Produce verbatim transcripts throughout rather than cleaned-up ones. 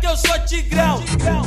que eu sou tigrão.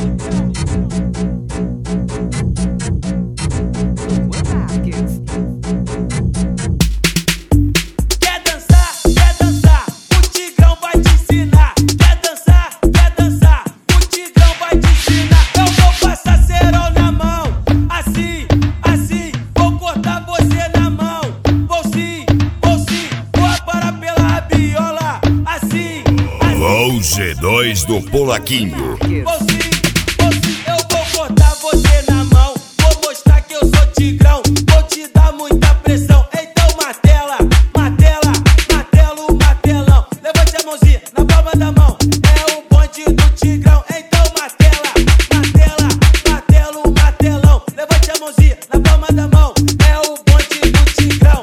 Quer dançar? Quer dançar? O tigrão vai te ensinar. Quer dançar? Quer dançar? O tigrão vai te ensinar. Eu vou passar cerol na mão, assim, assim. Vou cortar você na mão. Vou sim, vou sim. Vou aparar pela rabiola, assim, assim. O G dois do Polaquinho. Vou sim, vou sim. Eu vou cortar você na mão. Vou mostrar que eu sou tigrão. Vou te dar muita pressão. Então martela, martela, martelo, martelão. Levante a mãozinha na palma da mão. É o bonde do tigrão. Então martela, martela, martelo, martelão. Levante a mãozinha na palma da mão. É o bonde do tigrão.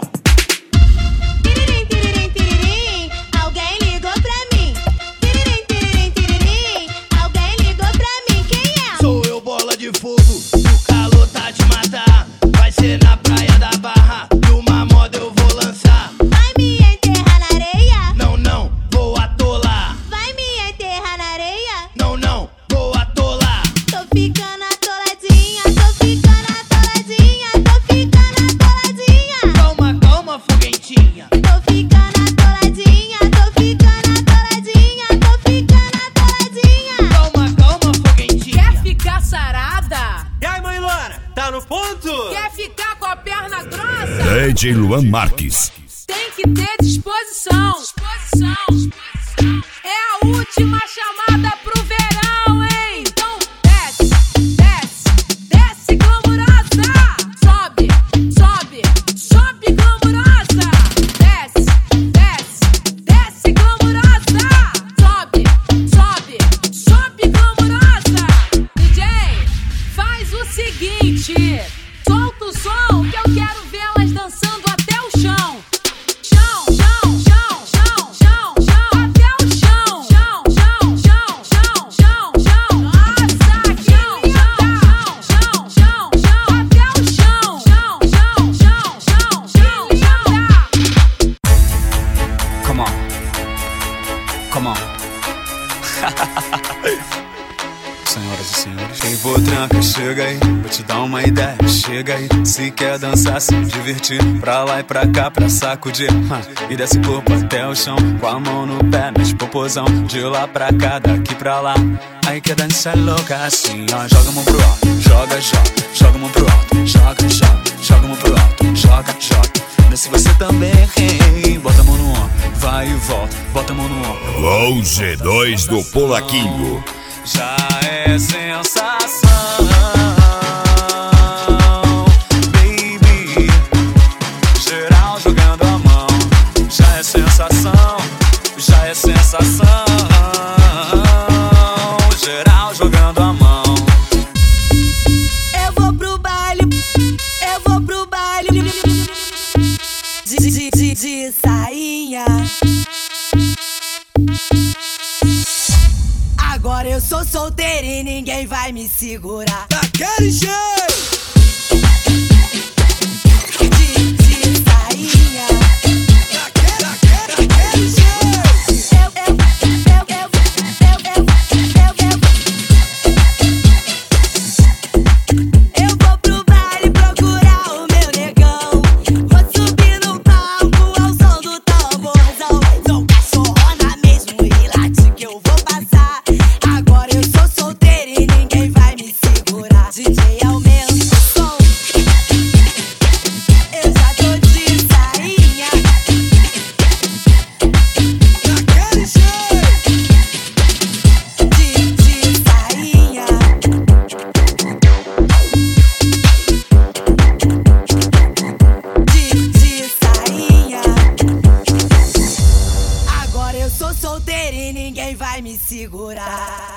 Tiririm, tiririm, tiririm, alguém ligou pra mim. Tiririm, tiririm, tiririm, alguém ligou pra mim. Quem é? Sou eu, bola de fogo, o calor tá de matar. Vai ser na praia da Barra, e uma moda eu vou lançar. Vai me enterrar na areia? Não, não, vou atolar. Vai me enterrar na areia? Não, não, vou atolar. Tô ficando atoladinha, tô ficando atoladinha, tô ficando atoladinha. Calma, calma, foguentinha. Tô ficando atoladinha, tô ficando atoladinha, tô ficando atoladinha. Calma, calma, foguentinha. Quer ficar sarada? E aí, mãe Luana? Tá no ponto? Quer ficar com a perna grossa? D J Luan Marques. Tem que ter disposição. Disposição. É a última chamada pro verão, hein? Então desce, desce, desce glamurosa. Sobe, sobe, sobe glamurosa. Desce, desce, desce glamurosa. Sobe, sobe, sobe glamurosa. D J, faz o seguinte. Solta o som que eu quero vê-las dançando até o chão. Chão, chão, chão, chão, chão, chão, até o chão. Chão, chão, chão, chão, chão, chão. Nossa, chão, chão, chão, chão, chão, até o chão. Chão, chão, chão, chão, chão, chão. Come on. Come on. Senhoras e senhores, quem for tranca, chega aí. Vou te dar uma ideia, chega aí. Se quer dançar, se divertir, pra lá e pra cá, pra sacudir, huh. E desce corpo até o chão, com a mão no pé, mexe popozão. De lá pra cá, daqui pra lá. Aí quer dançar louca assim, ó. Joga a mão pro alto, joga, joga. Joga a mão pro alto, joga, joga. Joga a mão pro alto, joga, joga. Desce você também, hein. Bota a mão no ombro, vai e volta. Bota a mão no ombro. O G dois do Polaquinho. Já é sensação, baby. Geral jogando a mão. Já é sensação, já é sensação. Geral jogando a mão. Eu vou pro baile, eu vou pro baile de, de, de, de sainha. Agora eu sou solteira e ninguém vai me segurar. Daquele jeito. De, de sainha. Daquele, daquele, daquele jeito. Eu, eu, eu, eu, eu, eu, eu, eu. Eu vou pro baile procurar o meu negão. Vou subir no palco ao som do tamborzão. Sou cachorrona mesmo e late que eu vou passar. Agora eu sou solteira e ninguém vai me segurar. D J aumenta o som. Eu já tô de sainha. Daquele jeito. De, de sainha. De, de sainha. Agora eu sou solteira e ninguém vai me segurar.